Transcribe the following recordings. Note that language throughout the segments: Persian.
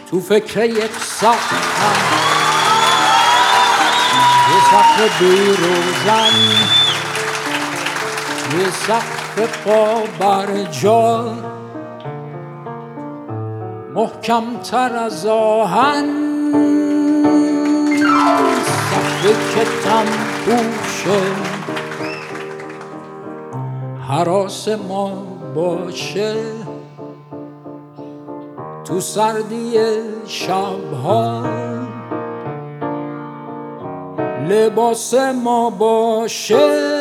تو فکر یک ساختم یه سقف بیروزن، یه سقف پا بر جا، محکم تر از آهن، سقفی که تن پوشه هراس ما باشه تو سردی شبها، لباس ما باشه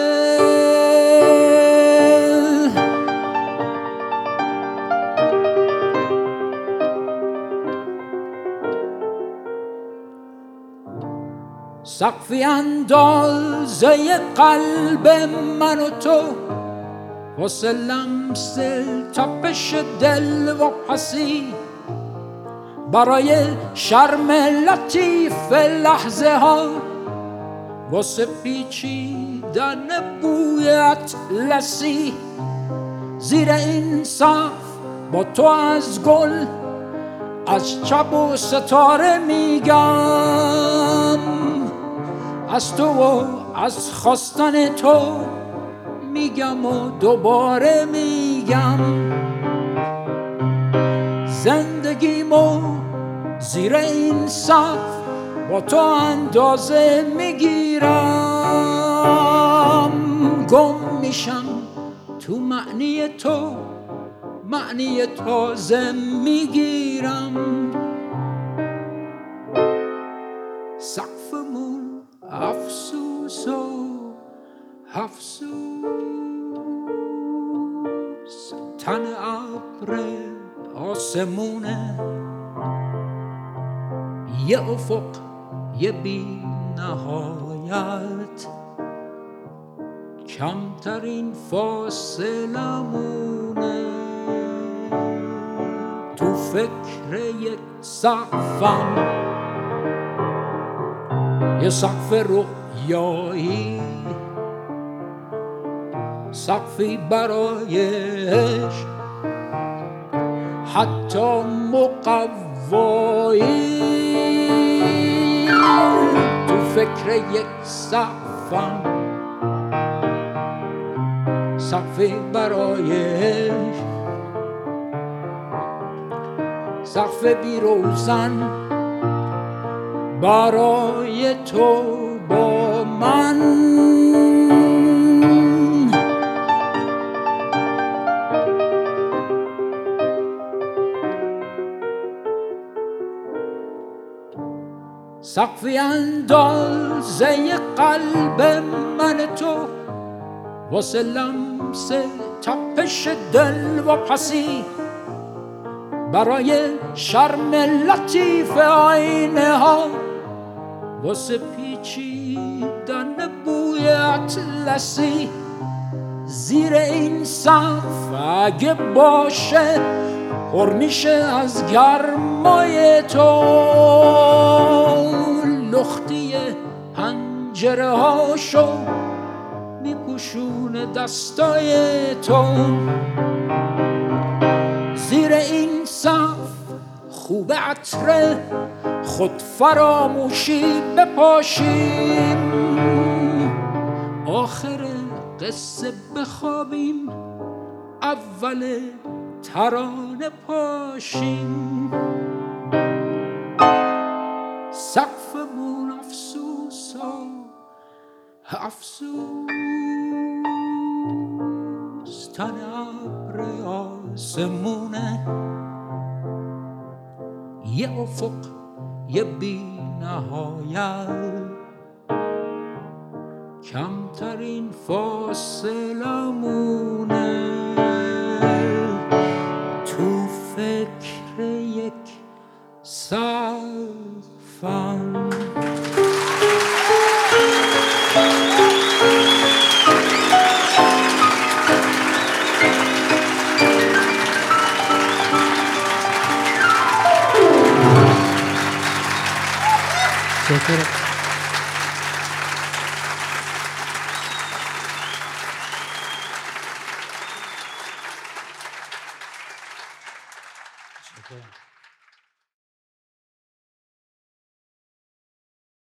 سقفی اندازه قلب من و تو، واسه لمس تپش دل و پسی، برای شرم لطیف لحظه ها، واسه پیچیدن بوی اطلسی، زیر این سقف با تو از گل، از چپ و ستاره میگم، از تو و از خواستن تو میگم و دوباره میگم، زندگیمو زیر این سقف با تو اندازه میگیرم، گم میشم تو معنی تو، معنی تازه میگیرم، سقفمون افسوس و افسوس، تن ابر آسمونه، یه افق یه بی نهایت، کمترین فاصلمونه، تو فکر یک سقفم، یه سقف رویایی، سقفی برای عشق حتی مقوایی، تو فکر یک سقفم، سقفی برای عشق، سقف بیروزن برای تو با من، سقفی اندازه قلب من تو، واسه لمس تپش دل و پسی، برای شرم لطیف آینه ها، واسه پیچیدن بوی اطلسی، زیر این سقف اگه باشه پر میشه از گرمای تو، لختی پنجره هاشو میپوشونه دستای تو، زیر این سقف خوب عطره خود فراموشی بپاشیم، آخر قصه بخوابیم اول ترانه پاشیم، سقفمون افسوس و افسوس، تن ابر آسمونه، یه افق یه بی نهایت، کمترین فاصلمونه، تو فکر یک سقفم. Thank you.